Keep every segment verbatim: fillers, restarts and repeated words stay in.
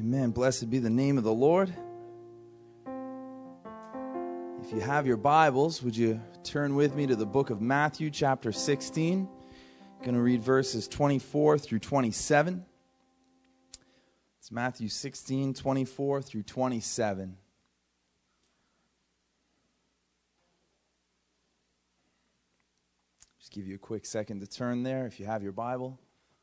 Amen. Blessed be the name of the Lord. If you have your Bibles, would you turn with me to the book of Matthew, chapter sixteen. I'm going to read verses twenty-four through twenty-seven. It's Matthew sixteen, twenty-four through twenty-seven. Just give you a quick second to turn there if you have your Bible.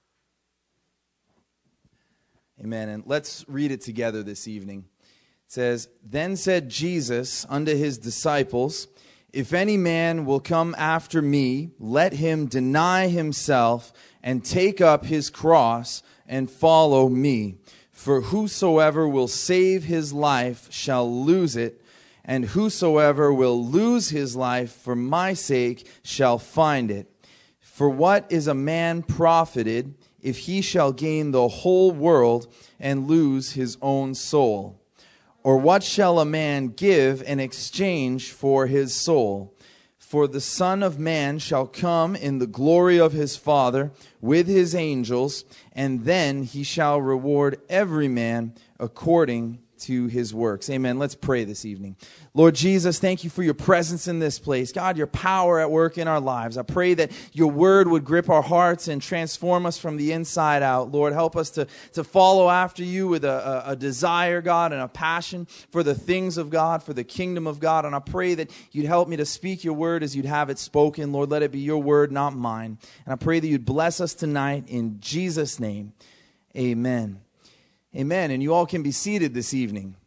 Amen. And let's read it together this evening. It says, "Then said Jesus unto his disciples, If any man will come after me, let him deny himself and take up his cross and follow me. For whosoever will save his life shall lose it, and whosoever will lose his life for my sake shall find it. For what is a man profited if he shall gain the whole world and lose his own soul? Or what shall a man give in exchange for his soul? For the Son of Man shall come in the glory of his Father with his angels, and then he shall reward every man according to his works." Amen. Let's pray this evening. Lord Jesus, thank you for your presence in this place. God, your power at work in our lives. I pray that your word would grip our hearts and transform us from the inside out. Lord, help us to, to follow after you with a, a, a desire, God, and a passion for the things of God, for the kingdom of God. And I pray that you'd help me to speak your word as you'd have it spoken. Lord, let it be your word, not mine. And I pray that you'd bless us tonight in Jesus' name. Amen. Amen. And you all can be seated this evening.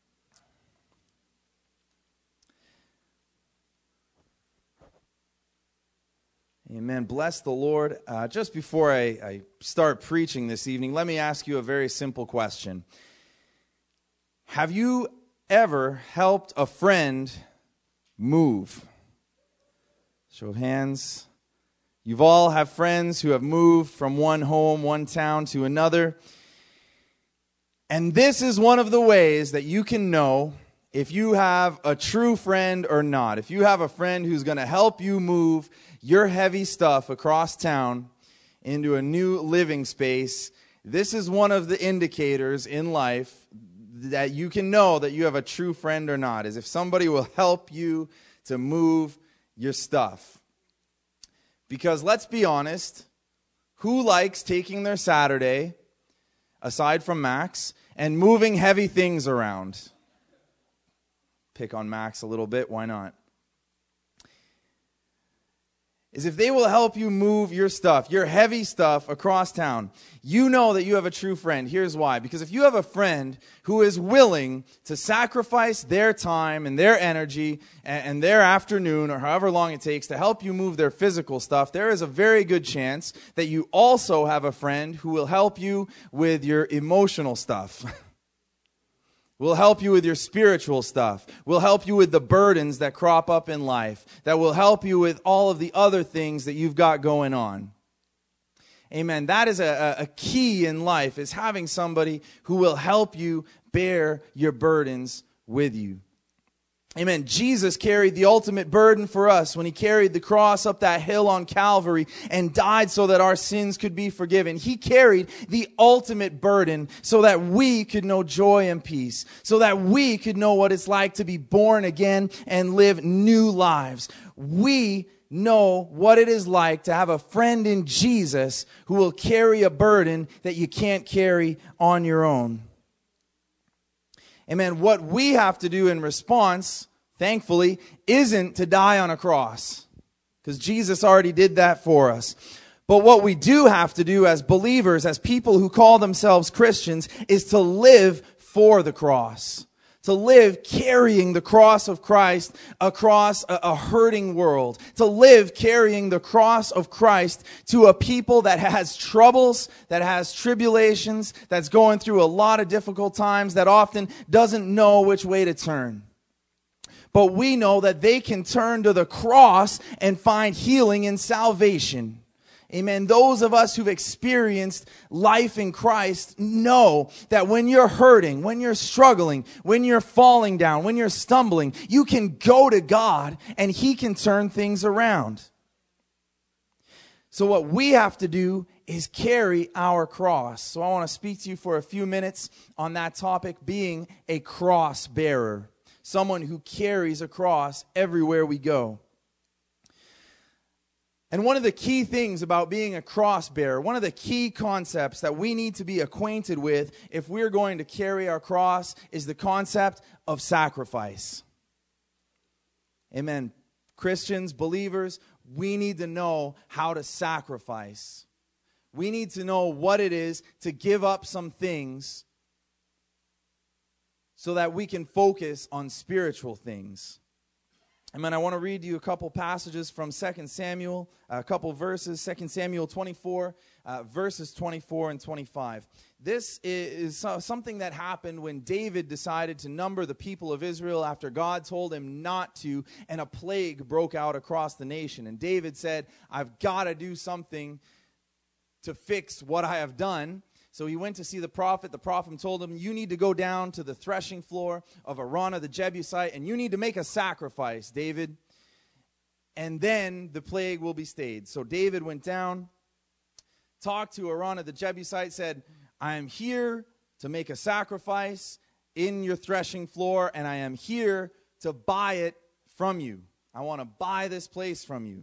Amen. Bless the Lord. Uh, just before I, I start preaching this evening, let me ask you a very simple question. Have you ever helped a friend move? Show of hands. You've all have friends who have moved from one home, one town to another. And this is one of the ways that you can know if you have a true friend or not. If you have a friend who's going to help you move your heavy stuff across town into a new living space, this is one of the indicators in life that you can know that you have a true friend or not, is if somebody will help you to move your stuff. Because let's be honest, who likes taking their Saturday, aside from Max, and moving heavy things around? Pick on Max a little bit, why not? Is if they will help you move your stuff, your heavy stuff across town, you know that you have a true friend. Here's why. Because if you have a friend who is willing to sacrifice their time and their energy and, and their afternoon or however long it takes to help you move their physical stuff, there is a very good chance that you also have a friend who will help you with your emotional stuff. Will help you with your spiritual stuff. Will help you with the burdens that crop up in life. That will help you with all of the other things that you've got going on. Amen. That is a, a key in life, is having somebody who will help you bear your burdens with you. Amen. Jesus carried the ultimate burden for us when he carried the cross up that hill on Calvary and died so that our sins could be forgiven. He carried the ultimate burden so that we could know joy and peace, so that we could know what it's like to be born again and live new lives. We know what it is like to have a friend in Jesus who will carry a burden that you can't carry on your own. Amen. What we have to do in response, thankfully, isn't to die on a cross, because Jesus already did that for us. But what we do have to do as believers, as people who call themselves Christians, is to live for the cross. To live carrying the cross of Christ across a, a hurting world. To live carrying the cross of Christ to a people that has troubles, that has tribulations, that's going through a lot of difficult times, that often doesn't know which way to turn. But we know that they can turn to the cross and find healing and salvation. Amen. Those of us who've experienced life in Christ know that when you're hurting, when you're struggling, when you're falling down, when you're stumbling, you can go to God and he can turn things around. So what we have to do is carry our cross. So I want to speak to you for a few minutes on that topic, being a cross bearer, someone who carries a cross everywhere we go. And one of the key things about being a cross bearer, one of the key concepts that we need to be acquainted with if we're going to carry our cross, is the concept of sacrifice. Amen. Christians, believers, we need to know how to sacrifice. We need to know what it is to give up some things so that we can focus on spiritual things. Amen. I want to read you a couple passages from Second Samuel, a couple verses, Second Samuel twenty-four, uh, verses twenty-four and twenty-five. This is something that happened when David decided to number the people of Israel after God told him not to, and a plague broke out across the nation. And David said, I've got to do something to fix what I have done. So he went to see the prophet. The prophet told him, you need to go down to the threshing floor of Araunah the Jebusite, and you need to make a sacrifice, David. And then the plague will be stayed. So David went down, talked to Araunah the Jebusite, said, I am here to make a sacrifice in your threshing floor, and I am here to buy it from you. I want to buy this place from you.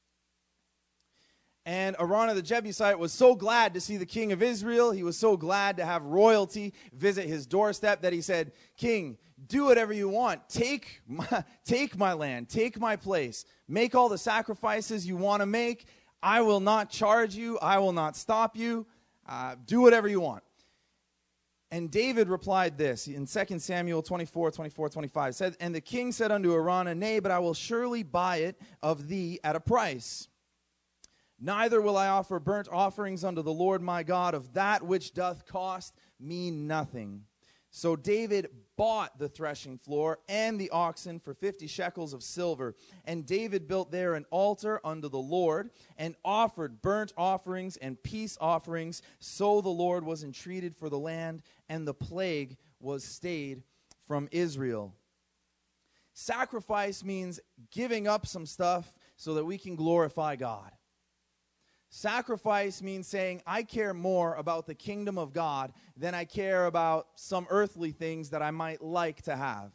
And Araunah the Jebusite was so glad to see the king of Israel. He was so glad to have royalty visit his doorstep that he said, King, do whatever you want. Take my, take my land. Take my place. Make all the sacrifices you want to make. I will not charge you. I will not stop you. Uh, do whatever you want. And David replied this in Second Samuel twenty-four, twenty-four, twenty-five. Said, and the king said unto Araunah, Nay, but I will surely buy it of thee at a price. Neither will I offer burnt offerings unto the Lord my God of that which doth cost me nothing. So David bought the threshing floor and the oxen for fifty shekels of silver. And David built there an altar unto the Lord, and offered burnt offerings and peace offerings. So the Lord was entreated for the land, and the plague was stayed from Israel. Sacrifice means giving up some stuff so that we can glorify God. Sacrifice means saying, I care more about the kingdom of God than I care about some earthly things that I might like to have.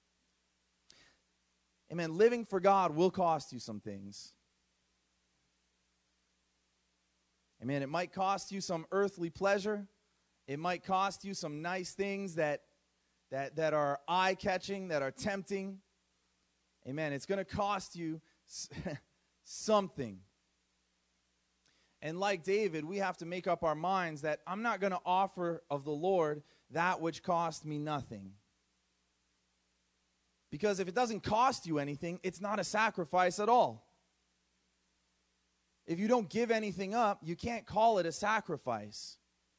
Amen. Living for God will cost you some things. Amen. It might cost you some earthly pleasure. It might cost you some nice things that, that, that are eye-catching, that are tempting. Amen. It's going to cost you something. And like David, we have to make up our minds that I'm not going to offer of the Lord that which cost me nothing. Because if it doesn't cost you anything, it's not a sacrifice at all. If you don't give anything up, you can't call it a sacrifice.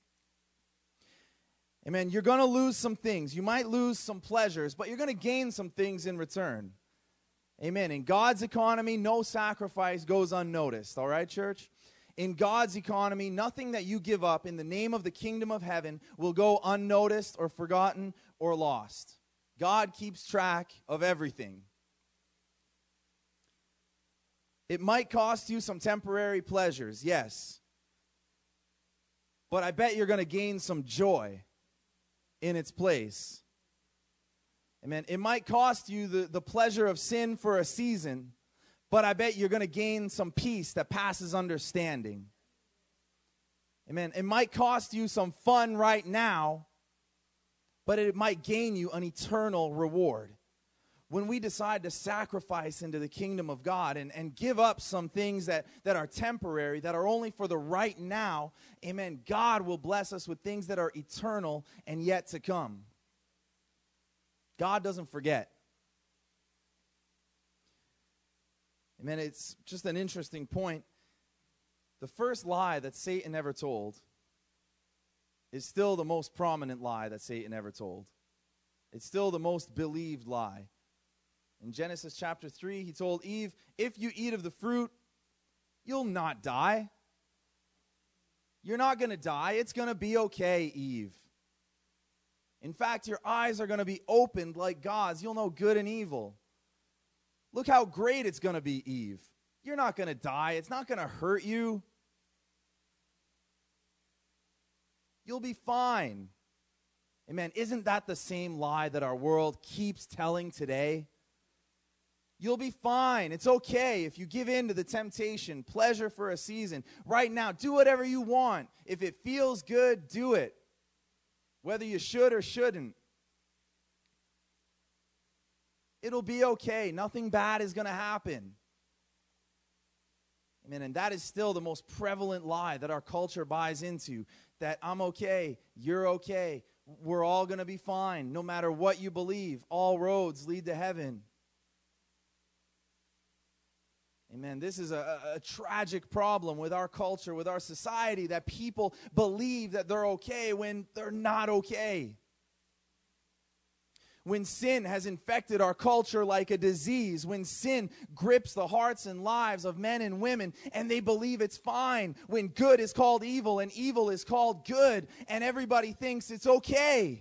Amen. You're going to lose some things. You might lose some pleasures, but you're going to gain some things in return. Amen. In God's economy, no sacrifice goes unnoticed. All right, church? In God's economy, nothing that you give up in the name of the kingdom of heaven will go unnoticed or forgotten or lost. God keeps track of everything. It might cost you some temporary pleasures, yes. But I bet you're going to gain some joy in its place. Amen. It might cost you the, the pleasure of sin for a season, but I bet you're going to gain some peace that passes understanding. Amen. It might cost you some fun right now, but it might gain you an eternal reward. When we decide to sacrifice into the kingdom of God and, and give up some things that, that are temporary, that are only for the right now, amen, God will bless us with things that are eternal and yet to come. God doesn't forget. Amen. It's just an interesting point. The first lie that Satan ever told is still the most prominent lie that Satan ever told. It's still the most believed lie. In Genesis chapter three, he told Eve, if you eat of the fruit, you'll not die. You're not going to die. It's going to be okay, Eve. In fact, your eyes are going to be opened like God's. You'll know good and evil. Look how great it's going to be, Eve. You're not going to die. It's not going to hurt you. You'll be fine. Amen. Isn't that the same lie that our world keeps telling today? You'll be fine. It's okay if you give in to the temptation, pleasure for a season. Right now, do whatever you want. If it feels good, do it. Whether you should or shouldn't. It'll be okay. Nothing bad is going to happen. Amen. And that is still the most prevalent lie that our culture buys into. That I'm okay, you're okay, we're all going to be fine. No matter what you believe, all roads lead to heaven. Amen. This is a, a tragic problem with our culture, with our society, that people believe that they're okay when they're not okay. When sin has infected our culture like a disease, when sin grips the hearts and lives of men and women and they believe it's fine, when good is called evil and evil is called good and everybody thinks it's okay.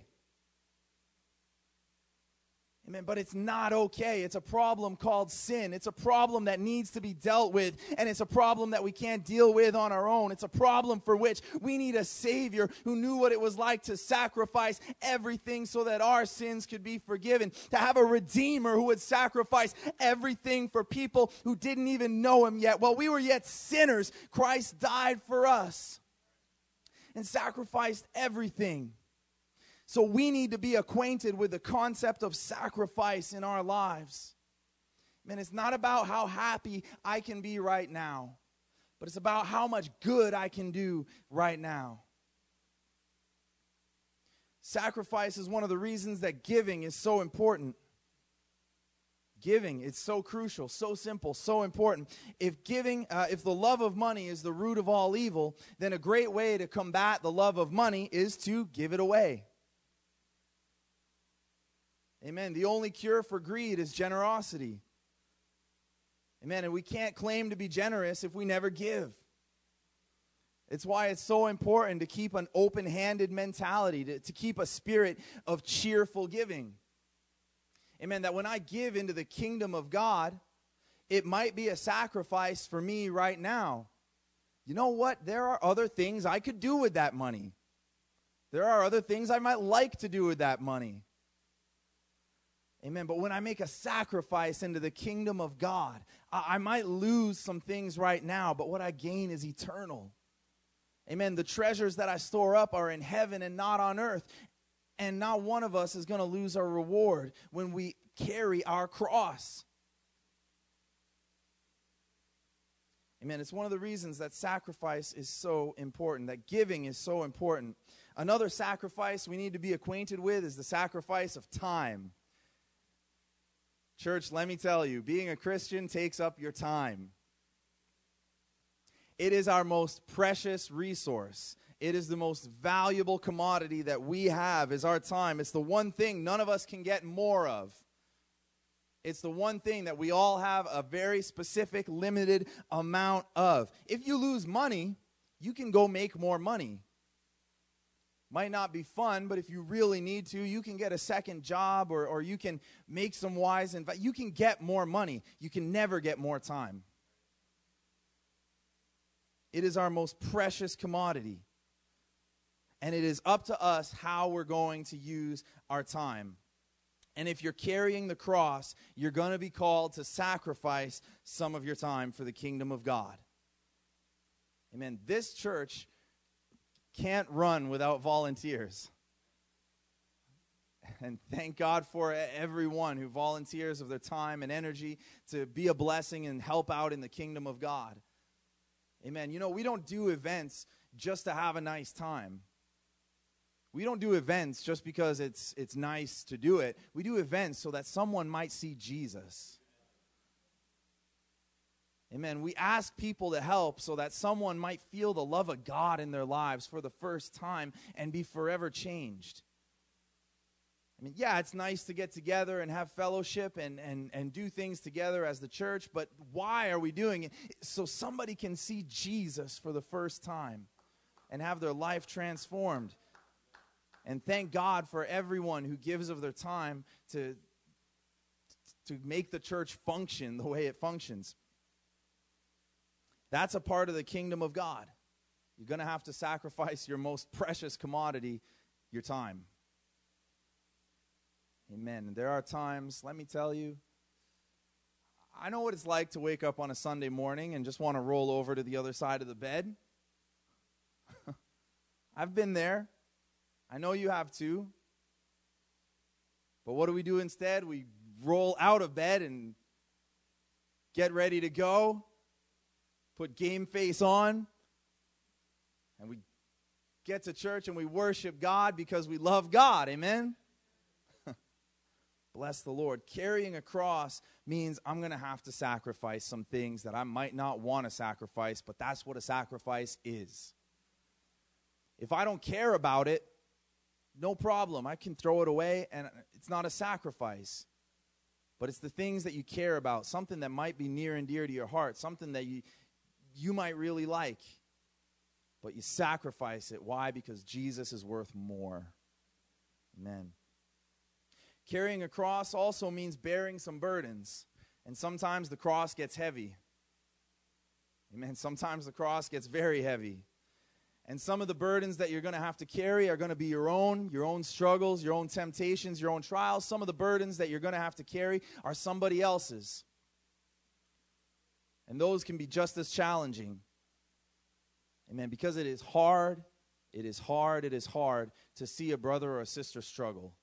Amen. But it's not okay. It's a problem called sin. It's a problem that needs to be dealt with, and it's a problem that we can't deal with on our own. It's a problem for which we need a Savior who knew what it was like to sacrifice everything so that our sins could be forgiven. To have a Redeemer who would sacrifice everything for people who didn't even know Him yet. While we were yet sinners, Christ died for us and sacrificed everything. So we need to be acquainted with the concept of sacrifice in our lives. Man, it's not about how happy I can be right now, but it's about how much good I can do right now. Sacrifice is one of the reasons that giving is so important. Giving, it's so crucial, so simple, so important. If giving, uh, if the love of money is the root of all evil, then a great way to combat the love of money is to give it away. Amen. The only cure for greed is generosity. Amen. And we can't claim to be generous if we never give. It's why it's so important to keep an open-handed mentality, to, to keep a spirit of cheerful giving. Amen. That when I give into the kingdom of God, it might be a sacrifice for me right now. You know what? There are other things I could do with that money. There are other things I might like to do with that money. Amen. But when I make a sacrifice into the kingdom of God, I, I might lose some things right now, but what I gain is eternal. Amen. The treasures that I store up are in heaven and not on earth. And not one of us is going to lose our reward when we carry our cross. Amen. It's one of the reasons that sacrifice is so important, that giving is so important. Another sacrifice we need to be acquainted with is the sacrifice of time. Church, let me tell you, being a Christian takes up your time. It is our most precious resource. It is the most valuable commodity that we have is our time. It's the one thing none of us can get more of. It's the one thing that we all have a very specific, limited amount of. If you lose money, you can go make more money. Might not be fun, but if you really need to, you can get a second job or, or you can make some wise investments. You can get more money. You can never get more time. It is our most precious commodity. And it is up to us how we're going to use our time. And if you're carrying the cross, you're going to be called to sacrifice some of your time for the kingdom of God. Amen. This church can't run without volunteers. And thank God for everyone who volunteers of their time and energy to be a blessing and help out in the kingdom of God. Amen. You know, we don't do events just to have a nice time. We don't do events just because it's it's nice to do it. We do events so that someone might see Jesus. Amen. We ask people to help so that someone might feel the love of God in their lives for the first time and be forever changed. I mean, yeah, it's nice to get together and have fellowship and, and, and do things together as the church, but why are we doing it? So somebody can see Jesus for the first time and have their life transformed. And thank God for everyone who gives of their time to, to make the church function the way it functions. That's a part of the kingdom of God. You're going to have to sacrifice your most precious commodity, your time. Amen. And there are times, let me tell you, I know what it's like to wake up on a Sunday morning and just want to roll over to the other side of the bed. I've been there. I know you have too. But what do we do instead? We roll out of bed and get ready to go, put game face on, and we get to church and we worship God because we love God. Amen? Bless the Lord. Carrying a cross means I'm going to have to sacrifice some things that I might not want to sacrifice, but that's what a sacrifice is. If I don't care about it, no problem. I can throw it away, and it's not a sacrifice. But it's the things that you care about, something that might be near and dear to your heart, something that you, you might really like. But you sacrifice it. Why? Because Jesus is worth more. Amen. Carrying a cross also means bearing some burdens. And sometimes the cross gets heavy. Amen. Sometimes the cross gets very heavy. And some of the burdens that you're going to have to carry are going to be your own, your own struggles, your own temptations, your own trials. Some of the burdens that you're going to have to carry are somebody else's. And those can be just as challenging. Amen. Because it is hard, it is hard, it is hard to see a brother or a sister struggle.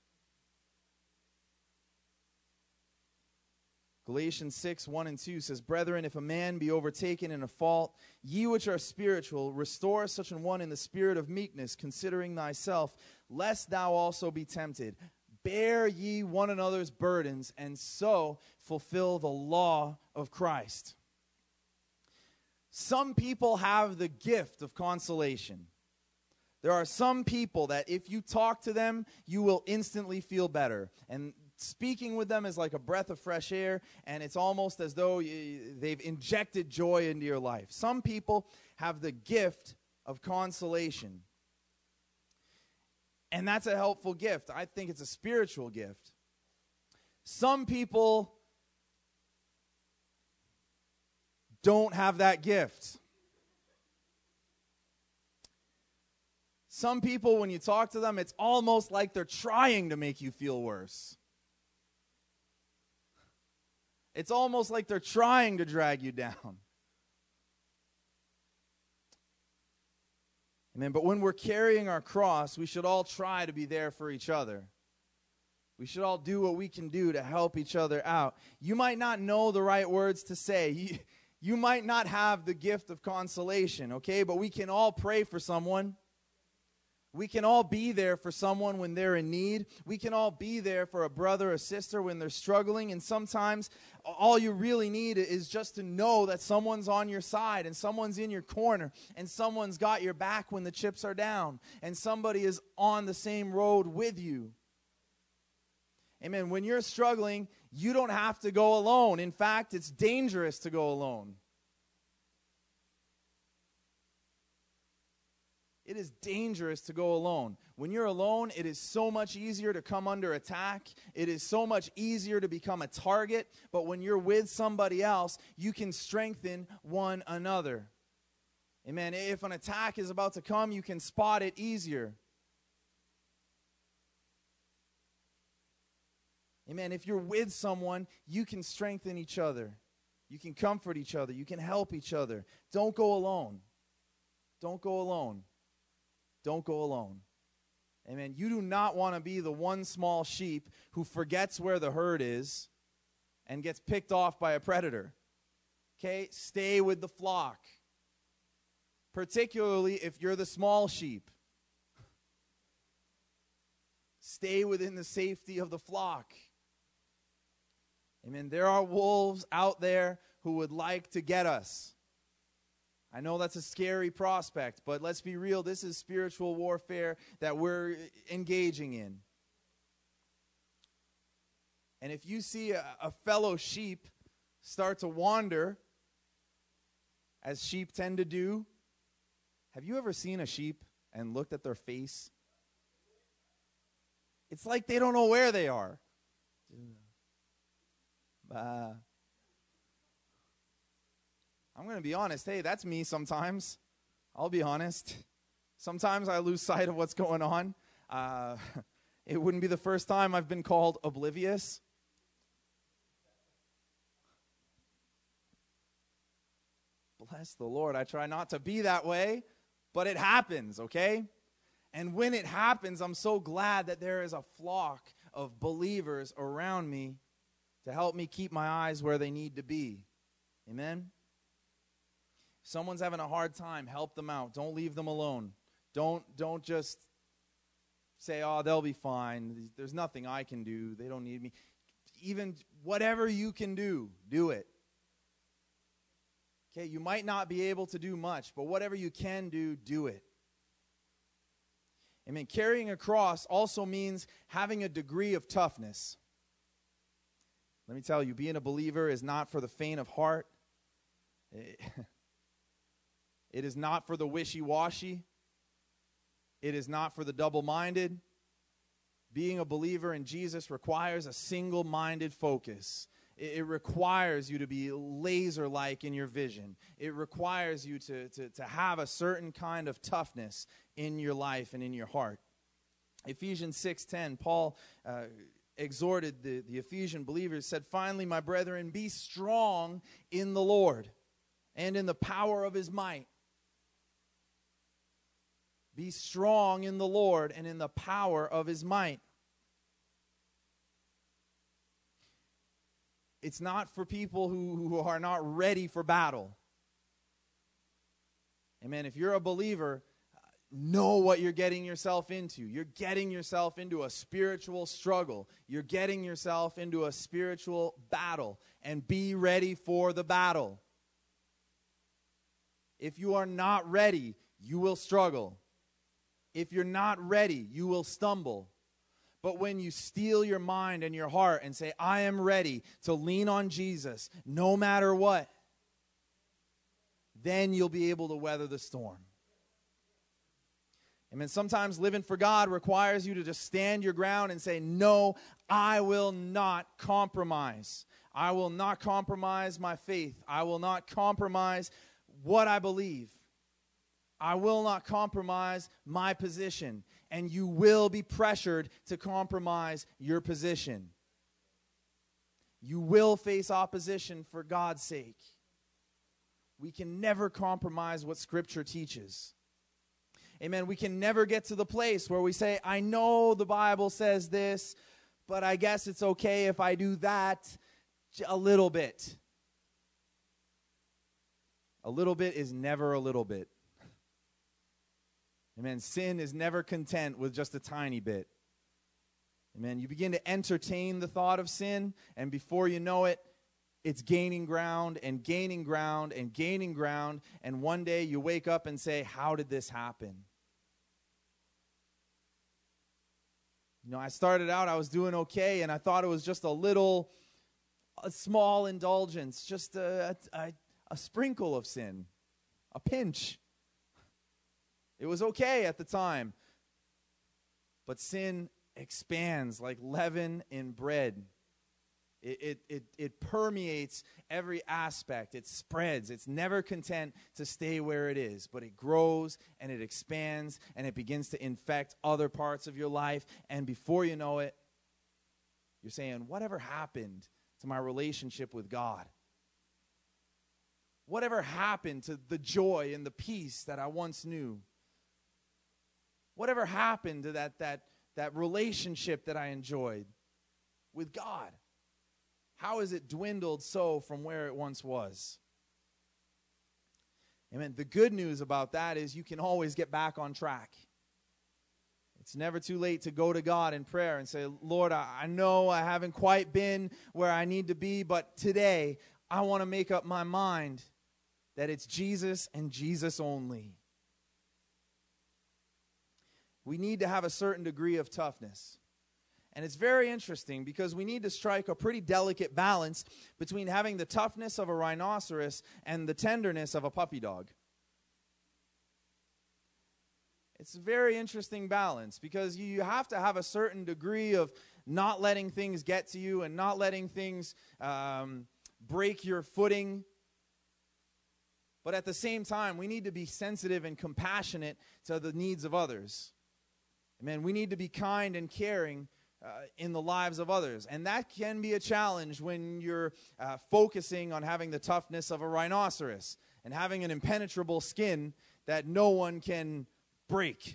Galatians six, one and two says, Brethren, if a man be overtaken in a fault, ye which are spiritual, restore such an one in the spirit of meekness, considering thyself, lest thou also be tempted. Bear ye one another's burdens, and so fulfill the law of Christ. Some people have the gift of consolation. There are some people that if you talk to them, you will instantly feel better. And speaking with them is like a breath of fresh air, and it's almost as though you, they've injected joy into your life. Some people have the gift of consolation. And that's a helpful gift. I think it's a spiritual gift. Some people don't have that gift. Some people, when you talk to them, it's almost like they're trying to make you feel worse. It's almost like they're trying to drag you down. Amen. But when we're carrying our cross, we should all try to be there for each other. We should all do what we can do to help each other out. You might not know the right words to say. You, you might not have the gift of consolation, okay? But we can all pray for someone. We can all be there for someone when they're in need. We can all be there for a brother or sister when they're struggling. And sometimes all you really need is just to know that someone's on your side and someone's in your corner and someone's got your back when the chips are down and somebody is on the same road with you. Amen. When you're struggling, you don't have to go alone. In fact, it's dangerous to go alone. It is dangerous to go alone. When you're alone, it is so much easier to come under attack. It is so much easier to become a target. But when you're with somebody else, you can strengthen one another. Amen. If an attack is about to come, you can spot it easier. Amen. If you're with someone, you can strengthen each other. You can comfort each other. You can help each other. Don't go alone. Don't go alone. Don't go alone. Amen. You do not want to be the one small sheep who forgets where the herd is and gets picked off by a predator. Okay? Stay with the flock. Particularly if you're the small sheep. Stay within the safety of the flock. Amen. There are wolves out there who would like to get us. I know that's a scary prospect, but let's be real. This is spiritual warfare that we're engaging in. And if you see a, a fellow sheep start to wander, as sheep tend to do, have you ever seen a sheep and looked at their face? It's like they don't know where they are. Uh, I'm going to be honest. Hey, that's me sometimes. I'll be honest. Sometimes I lose sight of what's going on. Uh, it wouldn't be the first time I've been called oblivious. Bless the Lord. I try not to be that way, but it happens, okay? And when it happens, I'm so glad that there is a flock of believers around me to help me keep my eyes where they need to be. Amen? If someone's having a hard time, help them out. Don't leave them alone. Don't, don't just say, oh, they'll be fine. There's nothing I can do. They don't need me. Even whatever you can do, do it. Okay, you might not be able to do much, but whatever you can do, do it. Amen. Carrying a cross also means having a degree of toughness. Let me tell you, being a believer is not for the faint of heart. It is not for the wishy-washy. It is not for the double-minded. Being a believer in Jesus requires a single-minded focus. It requires you to be laser-like in your vision. It requires you to, to, to have a certain kind of toughness in your life and in your heart. Ephesians six ten, Paul uh, exhorted the, the Ephesian believers, said, finally, my brethren, be strong in the Lord and in the power of his might. Be strong in the Lord and in the power of his might. It's not for people who, who are not ready for battle. Amen. If you're a believer, know what you're getting yourself into. You're getting yourself into a spiritual struggle. You're getting yourself into a spiritual battle. And be ready for the battle. If you are not ready, you will struggle. If you're not ready, you will stumble. But when you steel your mind and your heart and say, I am ready to lean on Jesus no matter what, then you'll be able to weather the storm. Amen. Sometimes living for God requires you to just stand your ground and say, no, I will not compromise. I will not compromise my faith. I will not compromise what I believe. I will not compromise my position. And you will be pressured to compromise your position. You will face opposition for God's sake. We can never compromise what Scripture teaches. Amen. We can never get to the place where we say, I know the Bible says this, but I guess it's okay if I do that a little bit. A little bit is never a little bit. Amen. Sin is never content with just a tiny bit. Amen. You begin to entertain the thought of sin, and before you know it, it's gaining ground and gaining ground and gaining ground, and one day you wake up and say, how did this happen? You know, I started out, I was doing okay, and I thought it was just a little, a small indulgence, just a, a, a sprinkle of sin, a pinch. It was okay at the time. But sin expands like leaven in bread. It, it, it, it permeates every aspect. It spreads. It's never content to stay where it is. But it grows and it expands and it begins to infect other parts of your life. And before you know it, you're saying, whatever happened to my relationship with God? Whatever happened to the joy and the peace that I once knew? Whatever happened to that, that, that relationship that I enjoyed with God? How has it dwindled so from where it once was? Amen. The good news about that is you can always get back on track. It's never too late to go to God in prayer and say, Lord, I, I know I haven't quite been where I need to be, but today I want to make up my mind that it's Jesus and Jesus only. We need to have a certain degree of toughness. And it's very interesting because we need to strike a pretty delicate balance between having the toughness of a rhinoceros and the tenderness of a puppy dog. It's a very interesting balance because you have to have a certain degree of not letting things get to you and not letting things um, break your footing. But at the same time, we need to be sensitive and compassionate to the needs of others. Amen. We need to be kind and caring uh, in the lives of others. And that can be a challenge when you're uh, focusing on having the toughness of a rhinoceros and having an impenetrable skin that no one can break.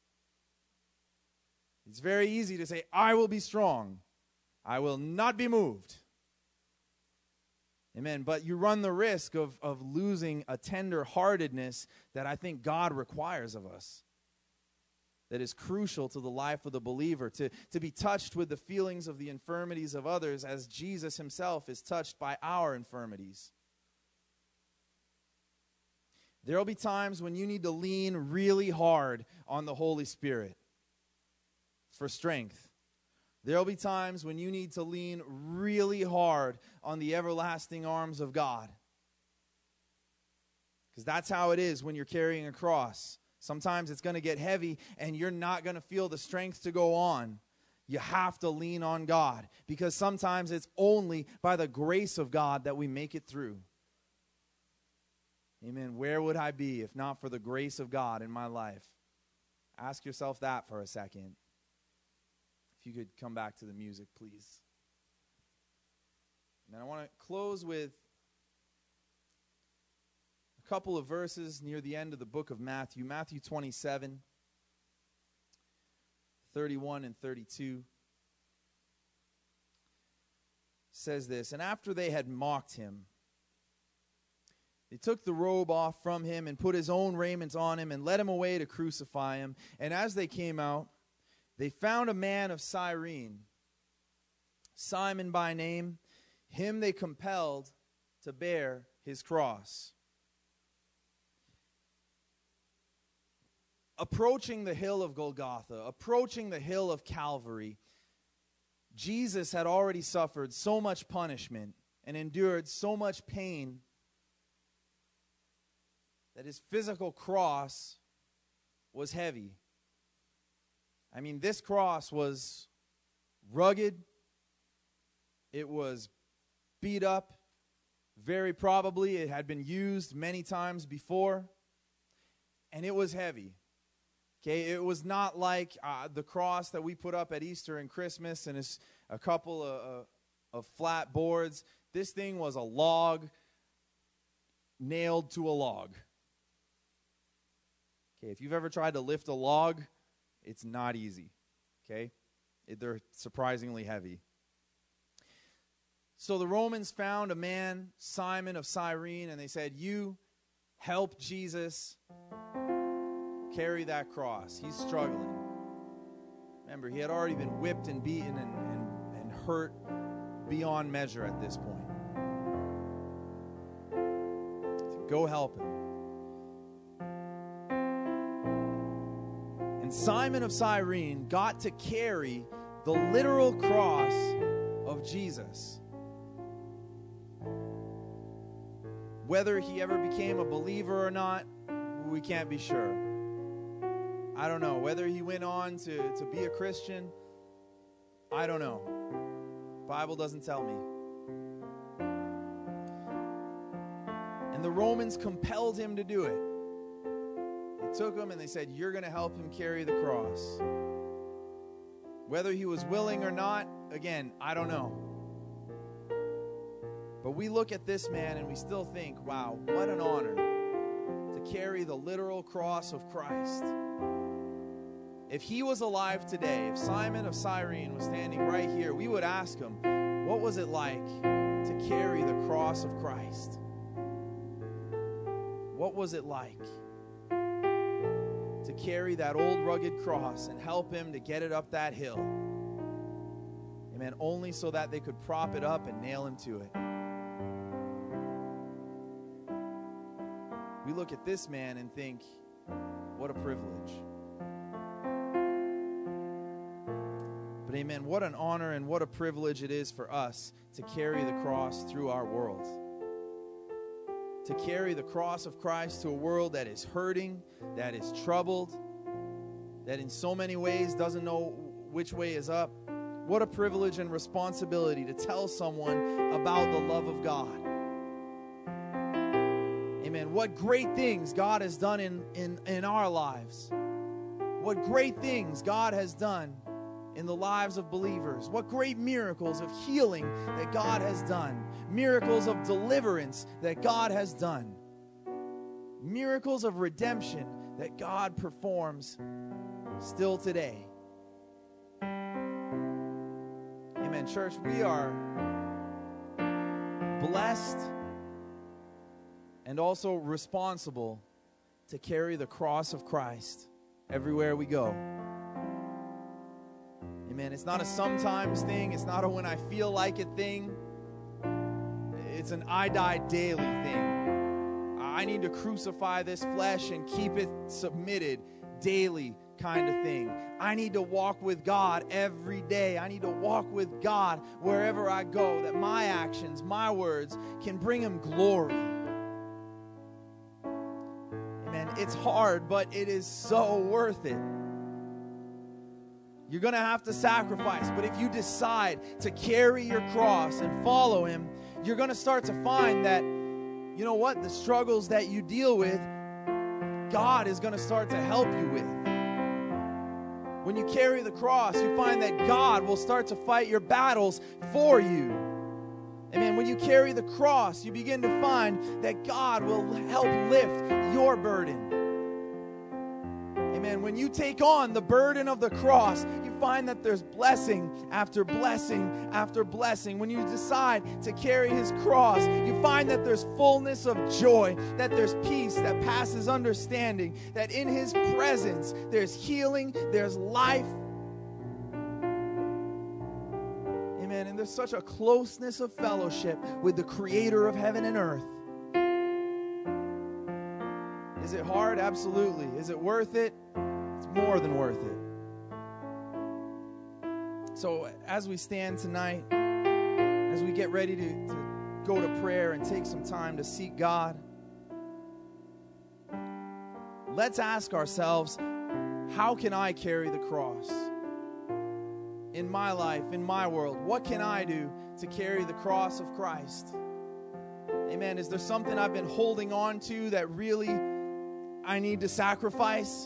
It's very easy to say, I will be strong. I will not be moved. Amen. But you run the risk of, of losing a tender-heartedness that I think God requires of us. That is crucial to the life of the believer. To, to be touched with the feelings of the infirmities of others as Jesus himself is touched by our infirmities. There will be times when you need to lean really hard on the Holy Spirit for strength. There will be times when you need to lean really hard on the everlasting arms of God. Because that's how it is when you're carrying a cross. Sometimes it's going to get heavy and you're not going to feel the strength to go on. You have to lean on God. Because sometimes it's only by the grace of God that we make it through. Amen. Where would I be if not for the grace of God in my life? Ask yourself that for a second. If you could come back to the music, please. And I want to close with a couple of verses near the end of the book of Matthew. Matthew twenty-seven, thirty-one and thirty-two says this, "And after they had mocked him, they took the robe off from him and put his own raiment on him and led him away to crucify him. And as they came out, they found a man of Cyrene, Simon by name. Him they compelled to bear his cross." Approaching the hill of Golgotha, approaching the hill of Calvary, Jesus had already suffered so much punishment and endured so much pain that his physical cross was heavy. I mean, this cross was rugged. It was beat up. Very probably it had been used many times before. And it was heavy. Okay, it was not like uh, the cross that we put up at Easter and Christmas and it's a couple of, uh, of flat boards. This thing was a log nailed to a log. Okay, if you've ever tried to lift a log, it's not easy, okay? It, they're surprisingly heavy. So the Romans found a man, Simon of Cyrene, and they said, "You help Jesus carry that cross. He's struggling." Remember, he had already been whipped and beaten and, and, and hurt beyond measure at this point. So go help him. And Simon of Cyrene got to carry the literal cross of Jesus. Whether he ever became a believer or not, we can't be sure. I don't know. Whether he went on to, to be a Christian, I don't know. The Bible doesn't tell me. And the Romans compelled him to do it. Took him and they said, "You're going to help him carry the cross." Whether he was willing or not, again, I don't know. But we look at this man and we still think, wow, what an honor to carry the literal cross of Christ. If he was alive today, if Simon of Cyrene was standing right here, we would ask him, what was it like to carry the cross of Christ? What was it like to carry that old rugged cross and help him to get it up that hill? Amen. Only so that they could prop it up and nail him to it. We look at this man and think, what a privilege. But amen, what an honor and what a privilege it is for us to carry the cross through our world. To carry the cross of Christ to a world that is hurting, that is troubled, that in so many ways doesn't know which way is up. What a privilege and responsibility to tell someone about the love of God. Amen. Amen. What great things God has done in, in, in our lives. What great things God has done in the lives of believers. What great miracles of healing that God has done. Miracles of deliverance that God has done. Miracles of redemption that God performs still today. Amen. Church, we are blessed and also responsible to carry the cross of Christ everywhere we go. Amen. It's not a sometimes thing. It's not a when I feel like it thing. It's an I die daily thing. I need to crucify this flesh and keep it submitted daily kind of thing. I need to walk with God every day. I need to walk with God wherever I go, that my actions, my words can bring Him glory. Amen. It's hard, but it is so worth it. You're going to have to sacrifice, but if you decide to carry your cross and follow Him, you're going to start to find that, you know what, the struggles that you deal with, God is going to start to help you with. When you carry the cross, you find that God will start to fight your battles for you. Amen. When you carry the cross, you begin to find that God will help lift your burden. Amen. When you take on the burden of the cross, you find that there's blessing after blessing after blessing. When you decide to carry His cross, you find that there's fullness of joy, that there's peace that passes understanding, that in His presence there's healing, there's life. Amen. And there's such a closeness of fellowship with the Creator of heaven and earth. Is it hard? Absolutely. Is it worth it? It's more than worth it. So as we stand tonight, as we get ready to, to go to prayer and take some time to seek God, let's ask ourselves, how can I carry the cross? In my life, in my world, what can I do to carry the cross of Christ? Amen. Is there something I've been holding on to that really I need to sacrifice?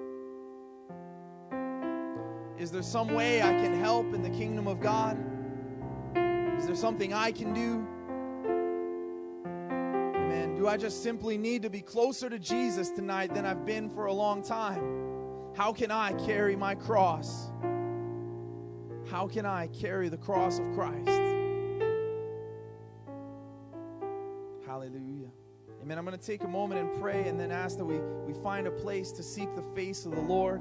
Is there some way I can help in the kingdom of God? Is there something I can do? Amen. Do I just simply need to be closer to Jesus tonight than I've been for a long time? How can I carry my cross? How can I carry the cross of Christ? Hallelujah. Amen. I'm going to take a moment and pray and then ask that we, we find a place to seek the face of the Lord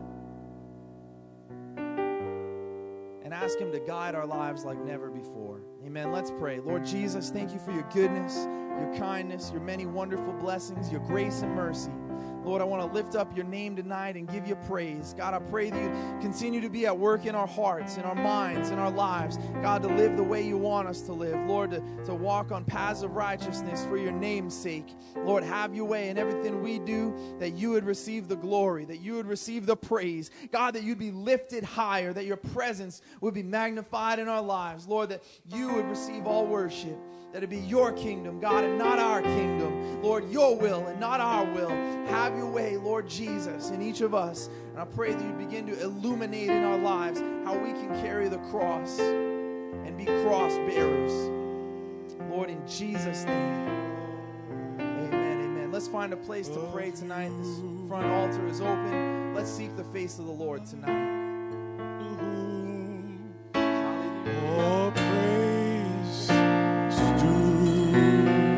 and ask Him to guide our lives like never before. Amen. Let's pray. Lord Jesus, thank You for Your goodness, Your kindness, Your many wonderful blessings, Your grace and mercy. Lord, I want to lift up Your name tonight and give You praise. God, I pray that You continue to be at work in our hearts, in our minds, in our lives. God, to live the way You want us to live. Lord, to, to walk on paths of righteousness for Your name's sake. Lord, have Your way in everything we do, that You would receive the glory, that You would receive the praise. God, that You'd be lifted higher, that Your presence would be magnified in our lives. Lord, that You would receive all worship. That it be Your kingdom, God, and not our kingdom. Lord, Your will and not our will. Have Your way, Lord Jesus, in each of us. And I pray that You begin to illuminate in our lives how we can carry the cross and be cross bearers. Lord, in Jesus' name. Amen, amen. Let's find a place to pray tonight. This front altar is open. Let's seek the face of the Lord tonight.